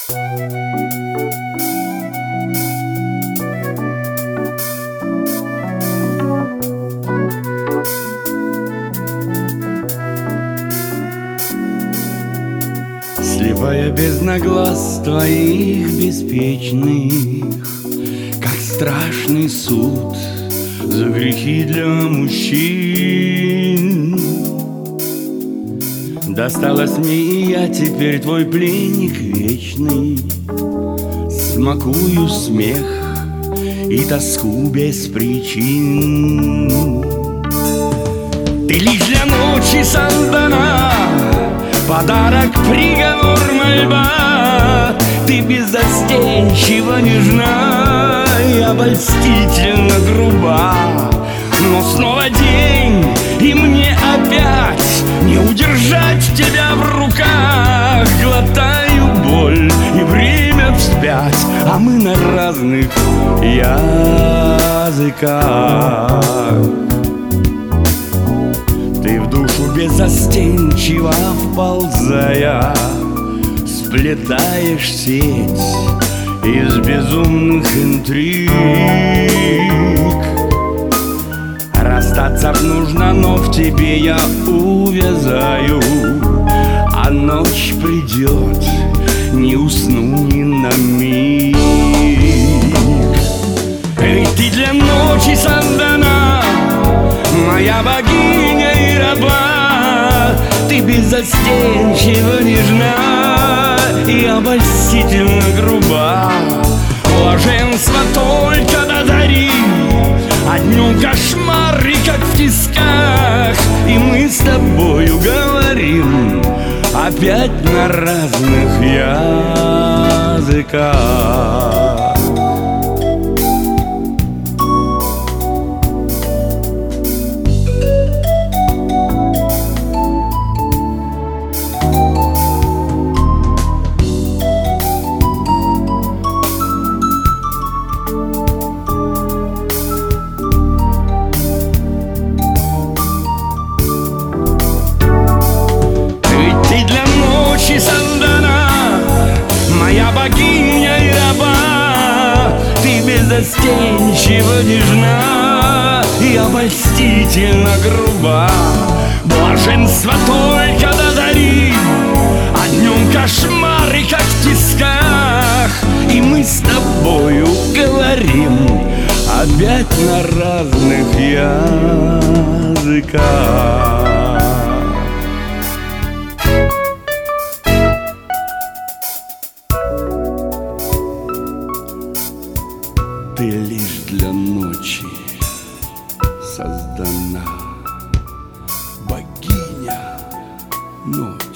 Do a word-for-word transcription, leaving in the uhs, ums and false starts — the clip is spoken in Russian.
Слепая бездна глаз твоих беспечных, как страшный суд за грехи для мужчин. Досталось мне, и я теперь твой пленник вечный, смакую смех и тоску без причин. Ты лишь для ночи создана, подарок, приговор, мольба. Ты беззастенчиво нежна и обольстительно груба. Но снова день, и мне опять не удержать тебя в руках. Глотаю боль и время вспять, а мы на разных языках. Ты в душу беззастенчиво вползая, сплетаешь сеть из безумных интриг. Расстаться нужно, но в тебе я увязаю, а ночь придет, не усну ни на миг. Эй, ты для ночи создана, моя богиня и раба. Ты беззастенчиво нежна и обольстительно груба. Блаженство только до зари, а днем кошмары, как в тисках. И мы с тобою говорим опять на разных языках. Моя богиня и раба, ты беззастенчиво нежна и обольстительно груба. Блаженство только до зари, а днем кошмары, как в тисках. И мы с тобою говорим опять на разных языках. Ты лишь для ночи создана, богиня ночи.